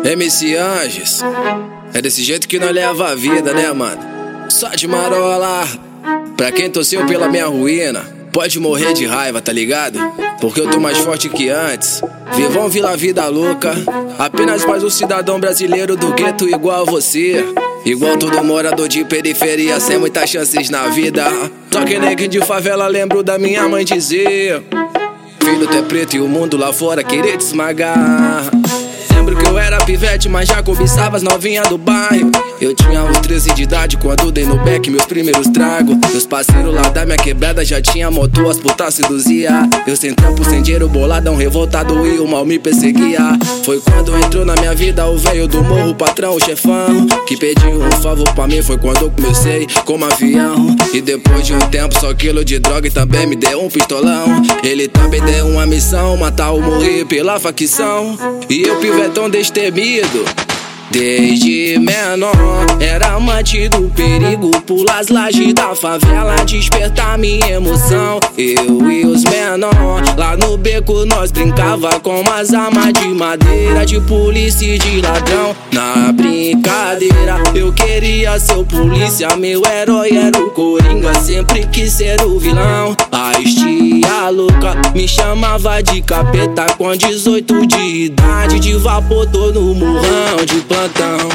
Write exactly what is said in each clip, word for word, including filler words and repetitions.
M C Anjos, é desse jeito que nós leva a vida, né, mano? Só de marola. Pra quem torceu pela minha ruína, pode morrer de raiva, tá ligado? Porque eu tô mais forte que antes. Vivão Vila Vida Louca, apenas mais um cidadão brasileiro do gueto igual a você. Igual todo morador de periferia, sem muitas chances na vida. Só que neguinho de favela, lembro da minha mãe dizer: filho, tu é preto e o mundo lá fora querer te esmagar. Lembro que eu era pivete, mas já cobiçava as novinhas do bairro. Eu tinha uns treze de idade quando dei no beck meus primeiros tragos. Meus parceiros lá da minha quebrada já tinha motor, as putas seduzia. Eu sem trampo, sem dinheiro, boladão, revoltado e o mal me perseguia. Foi quando entrou na minha vida o velho do morro, o patrão, o chefão, que pediu um favor pra mim. Foi quando eu comecei como avião. E depois de um tempo, só quilo de droga e também me deu um pistolão. Ele também deu uma missão, matar ou morrer pela facção. E eu pivetão destemido, desde menor, era mantido perigo, pulas lajes da favela, despertar minha emoção. Eu e os menor, lá no beco nós brincava com umas armas de madeira, de polícia e de ladrão. Na brincadeira, eu queria ser o polícia, meu herói era o Coringa, sempre quis ser o vilão. A estia louca me chamava de capeta com dezoito de idade, de vapor tô no morrão de plantão.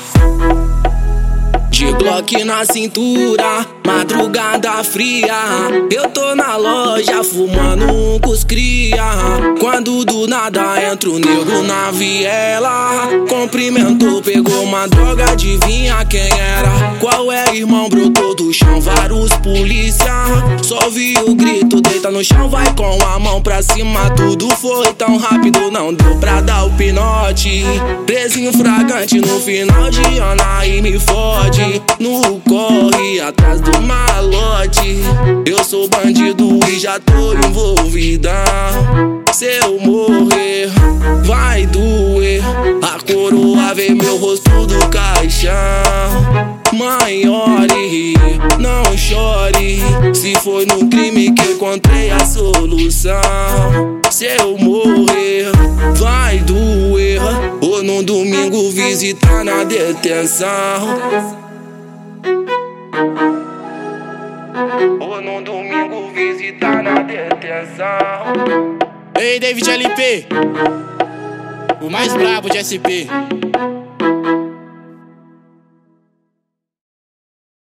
De Glock na cintura, madrugada fria, eu tô na loja fumando um cuscria. Quando do nada entra o negro na viela, cumprimentou, pegou uma droga, adivinha quem era? Qual é, irmão? Brotou do chão vários polícia. Só vi o grito, deita no chão, vai com a mão pra cima. Tudo foi tão rápido, não deu pra dar o pinote. Presinho fragante no final de ano, aí me fode. No corre atrás do malote, eu sou bandido e já tô envolvida. Se eu morrer, vai doer. A coroa vê meu rosto do caixão. Mãe, ore, não chore. Se foi no crime que encontrei a solução. Se eu morrer, vai doer. Ou num domingo visitar na detenção. Ou num domingo visitar na detenção. Ei, David L P, o mais brabo de S P.